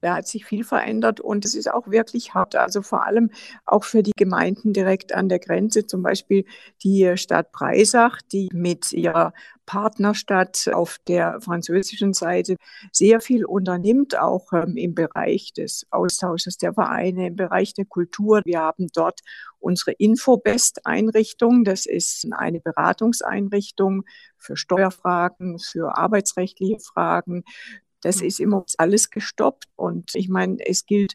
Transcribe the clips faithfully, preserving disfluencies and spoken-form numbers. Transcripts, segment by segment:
Da hat sich viel verändert und es ist auch wirklich hart. Also vor allem auch für die Gemeinden direkt an der Grenze, zum Beispiel die Stadt Breisach, die mit ihrer Partnerstadt auf der französischen Seite sehr viel unternimmt, auch ähm, im Bereich des Austausches der Vereine, im Bereich der Kultur. Wir haben dort unsere Infobest-Einrichtung. Das ist eine Beratungseinrichtung für Steuerfragen, für arbeitsrechtliche Fragen. Das ist immer alles gestoppt. Und ich meine, es gilt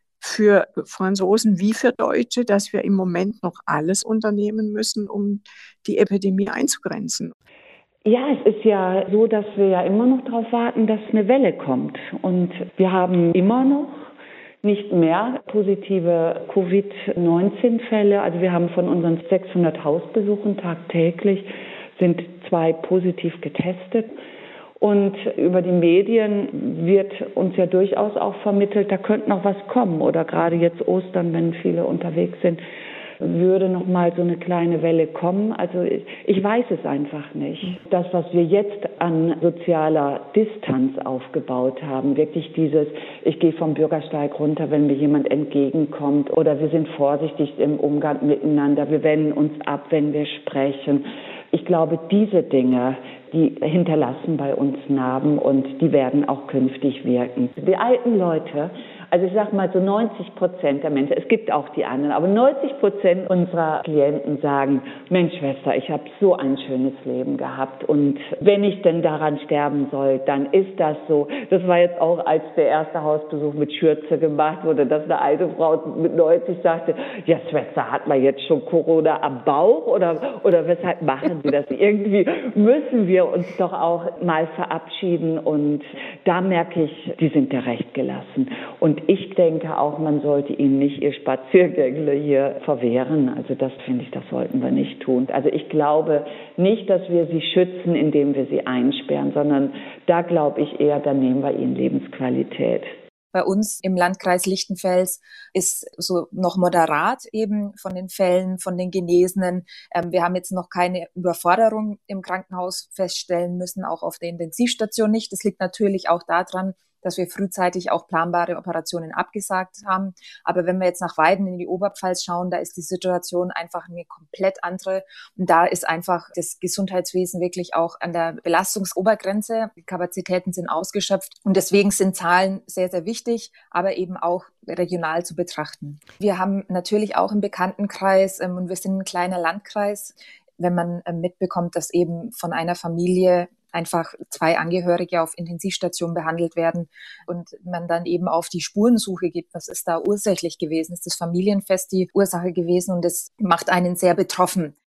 für Franzosen wie für Deutsche, dass wir im Moment noch alles unternehmen müssen, um die Epidemie einzugrenzen. Ja, es ist ja so, dass wir ja immer noch darauf warten, dass eine Welle kommt. Und wir haben immer noch nicht mehr positive Covid neunzehn Fälle. Also wir haben von unseren sechshundert Hausbesuchen tagtäglich sind zwei positiv getestet. Und über die Medien wird uns ja durchaus auch vermittelt, da könnte noch was kommen. Oder gerade jetzt Ostern, wenn viele unterwegs sind, würde noch mal so eine kleine Welle kommen. Also ich, ich weiß es einfach nicht. Das, was wir jetzt an sozialer Distanz aufgebaut haben, wirklich dieses, ich gehe vom Bürgersteig runter, wenn mir jemand entgegenkommt, oder wir sind vorsichtig im Umgang miteinander, wir wenden uns ab, wenn wir sprechen. Ich glaube, diese Dinge, die hinterlassen bei uns Narben und die werden auch künftig wirken. Die alten Leute, also ich sage mal so neunzig Prozent der Menschen, es gibt auch die anderen, aber neunzig Prozent unserer Klienten sagen, Mensch Schwester, ich habe so ein schönes Leben gehabt und wenn ich denn daran sterben soll, dann ist das so. Das war jetzt auch, als der erste Hausbesuch mit Schürze gemacht wurde, dass eine alte Frau mit neunzig sagte, ja Schwester, hat man jetzt schon Corona am Bauch oder, oder weshalb machen Sie das? Irgendwie müssen wir uns doch auch mal verabschieden und da merke ich, die sind der Recht gelassen. Und ich denke auch, man sollte ihnen nicht ihr Spaziergängle hier verwehren. Also das finde ich, das sollten wir nicht tun. Also ich glaube nicht, dass wir sie schützen, indem wir sie einsperren, sondern da glaube ich eher, da nehmen wir ihnen Lebensqualität. Bei uns im Landkreis Lichtenfels ist so noch moderat eben von den Fällen, von den Genesenen. Ähm, wir haben jetzt noch keine Überforderung im Krankenhaus feststellen müssen, auch auf der Intensivstation nicht. Das liegt natürlich auch daran, dass wir frühzeitig auch planbare Operationen abgesagt haben. Aber wenn wir jetzt nach Weiden in die Oberpfalz schauen, da ist die Situation einfach eine komplett andere. Und da ist einfach das Gesundheitswesen wirklich auch an der Belastungsobergrenze. Die Kapazitäten sind ausgeschöpft. Und deswegen sind Zahlen sehr, sehr wichtig, aber eben auch regional zu betrachten. Wir haben natürlich auch im Bekanntenkreis, ähm, und wir sind ein kleiner Landkreis, wenn man ähm, mitbekommt, dass eben von einer Familie einfach zwei Angehörige auf Intensivstation behandelt werden und man dann eben auf die Spurensuche geht. Was ist da ursächlich gewesen? Ist das Familienfest die Ursache gewesen? Und das macht einen sehr betroffen.